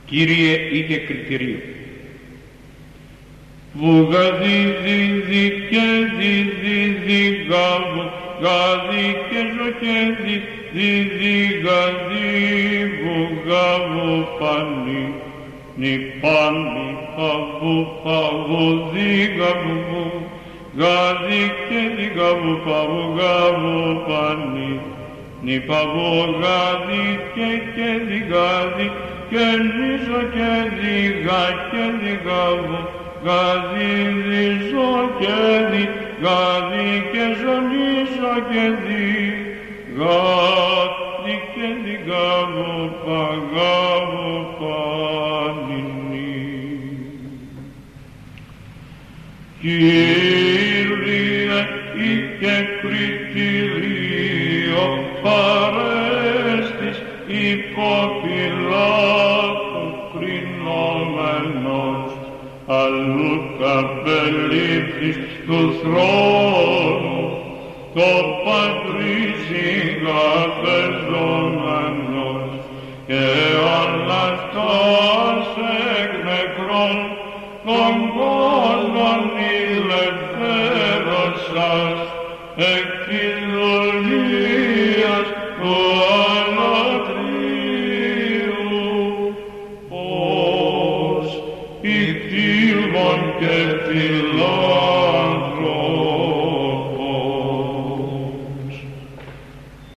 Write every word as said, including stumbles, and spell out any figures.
Κύριε, είχε κριτήριο. Βουγαδίδι και δίδι γαβου, γαδί και ζωκέδι, δίδι γαδί, βουγαβου πανί, νιπάνι, παβου, παβου, δίγαβου, γαδί και δίγαβου, παβου, γαβου πανί, νιπαβου, γαδί και και δίγαδι, και νίζο και δίγα και δίγαβου, γαδί δίζο και δι, γαδί και ζωνίζο και δι, γαδί και δίγαβου, παγαβου πανινή. Κύριε, είχε κριτήριο παρέστης υποφυλάτου κρινόμενος, αλλού καπελήφθης του θρόνου, το πατρίσι καθεζόμενος, και αναστάς εκ νεκρών των κόσμων ηλευθέρωσας, εκ της δουλείας του αλατρίου, ως ηκτήλων και φυλών.